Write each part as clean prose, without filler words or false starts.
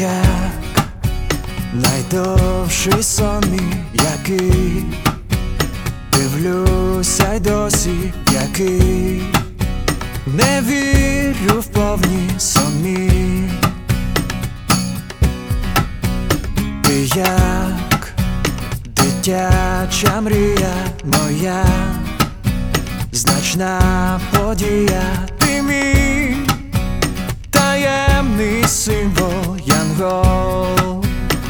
як найдовший сон мій, який дивлюся й досі, який не вірю в повні сон мій. Ти як дитяча мрія моя, значна подія, ти мій таємний символ, янгол.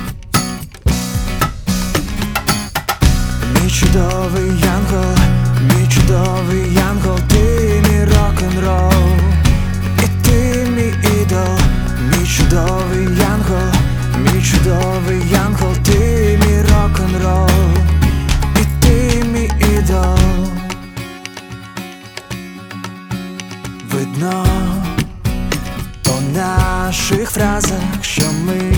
Мій чудовий янгол, мій чудовий янгол, ти мій рок-н-рол, і ти мій ідол. Мій чудовий янгол, мій чудовий янгол, ти мій рок-н-рол, і ти мій ідол. Видно по наших фразах, що ми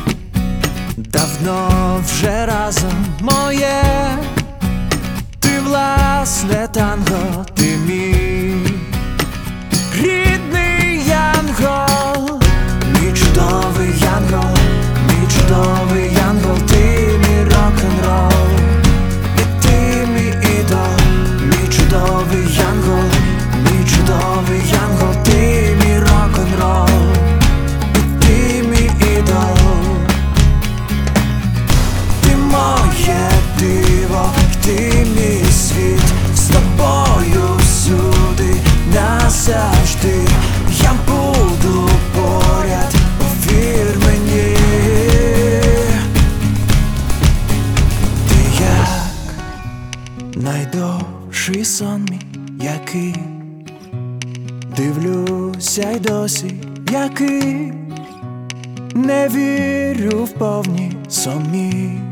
давно вже разом. Моє ти власне танго, ти мій рідний янгол. Мій чудовий янгол, мій чудовий янгол, ти мій рок-н-рол, і ти мій ідол. Мій чудовий янгол, мій чудовий янгол, ти мій рок-н-рол, і ти мій ідол. Ти моє диво, ти мій світ, з тобою всюди, назавжди. Я буду поряд, повір мені. Ти як найдовший сон мій, який дивлюся й досі, який не вірю в повні сон мій.